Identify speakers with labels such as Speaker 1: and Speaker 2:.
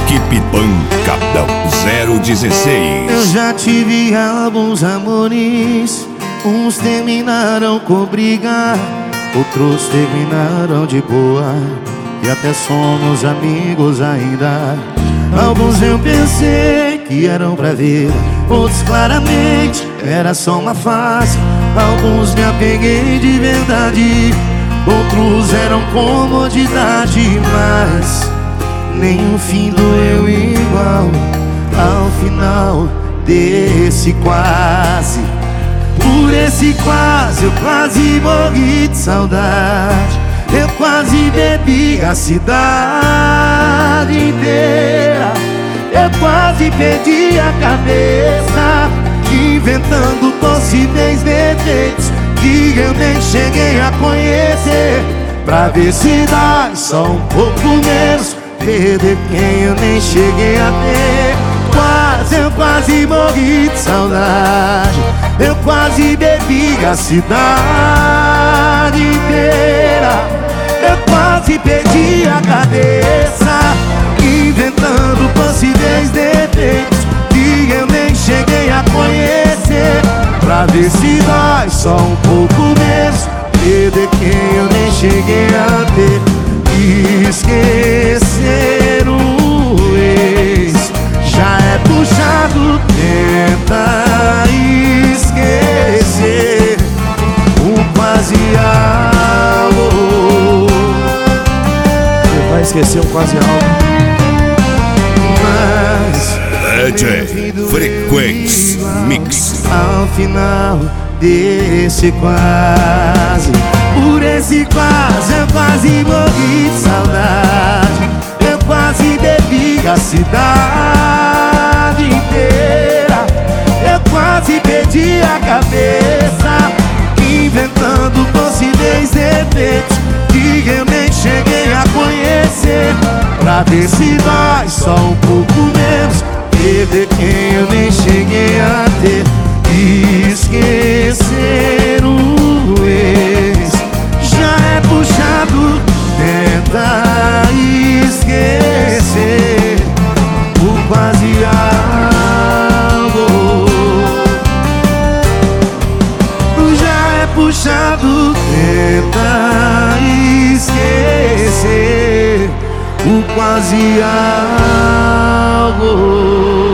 Speaker 1: Equipe Pancadão 016.
Speaker 2: Eu já tive alguns amores, uns terminaram com briga, outros terminaram de boa, e até somos amigos ainda. Alguns eu pensei que eram pra vida, outros claramente era só uma fase. Alguns me apeguei de verdade, outros eram comodidade, mas nenhum fim doeu igual ao final desse quase. Por esse quase eu quase morri de saudade, eu quase bebi a cidade inteira, eu quase perdi a cabeça, inventando possíveis defeitos que eu nem cheguei a conhecer, pra ver se dá só um pouco menos, perder quem eu nem cheguei a ter. Eu quase morri de saudade, eu quase bebi a cidade inteira, eu quase perdi a cabeça, inventando possíveis defeitos que eu nem cheguei a conhecer, pra ver se dói só um pouco menos, perder quem eu nem cheguei a ter. Esquecer o ex já é puxado, tenta esquecer o quase algo.
Speaker 3: Você vai esquecer um quase algo.
Speaker 2: Mas
Speaker 1: DJ Frequência Mix.
Speaker 2: ao final desse quase, por esse quase eu quase morri de saudade, eu quase bebi a cidade inteira, eu quase perdi a cabeça, inventando possíveis defeitos que eu nem cheguei a conhecer, pra ver se dói só um pouco menos, perder quem eu nem cheguei a ter. Esquecer o ex já é puxado, tenta esquecer o quase algo. Já é puxado, tenta esquecer o quase algo.